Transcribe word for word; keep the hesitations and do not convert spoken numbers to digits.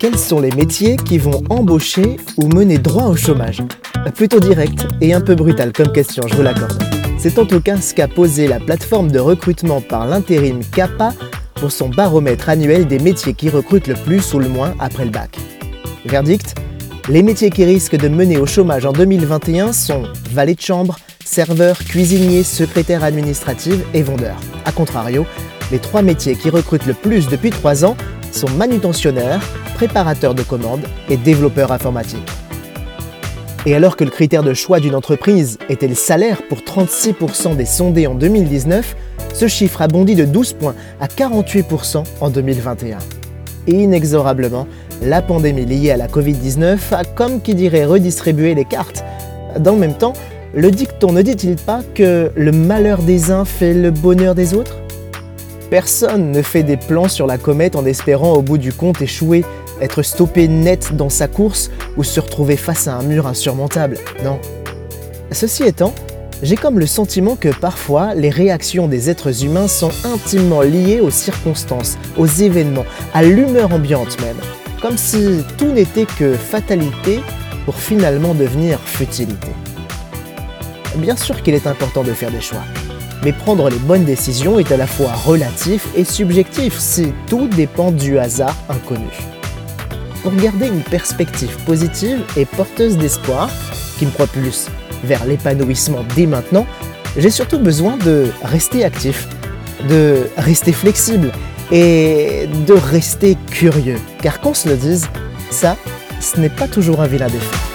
Quels sont les métiers qui vont embaucher ou mener droit au chômage? Plutôt direct et un peu brutal comme question, je vous l'accorde. C'est en tout cas ce qu'a posé la plateforme de recrutement par l'intérim CAPA pour son baromètre annuel des métiers qui recrutent le plus ou le moins après le bac. Verdict, les métiers qui risquent de mener au chômage en deux mille vingt et un sont valet de chambre, serveur, cuisinier, secrétaire administrative et vendeur. A contrario, les trois métiers qui recrutent le plus depuis trois ans sont manutentionnaire, préparateur de commandes et développeur informatique. Et alors que le critère de choix d'une entreprise était le salaire pour trente-six pour cent des sondés en deux mille dix-neuf, ce chiffre a bondi de douze points à quarante-huit pour cent en deux mille vingt et un. Et inexorablement, la pandémie liée à la covid dix-neuf a, comme qui dirait, redistribué les cartes. Dans le même temps, le dicton ne dit-il pas que le malheur des uns fait le bonheur des autres? Personne ne fait des plans sur la comète en espérant au bout du compte échouer, être stoppé net dans sa course ou se retrouver face à un mur insurmontable. Non. Ceci étant, j'ai comme le sentiment que parfois les réactions des êtres humains sont intimement liées aux circonstances, aux événements, à l'humeur ambiante même. Comme si tout n'était que fatalité pour finalement devenir futilité. Bien sûr qu'il est important de faire des choix. Mais prendre les bonnes décisions est à la fois relatif et subjectif si tout dépend du hasard inconnu. Pour garder une perspective positive et porteuse d'espoir, qui me propulse vers l'épanouissement dès maintenant, j'ai surtout besoin de rester actif, de rester flexible et de rester curieux. Car qu'on se le dise, ça, ce n'est pas toujours un vilain défaut.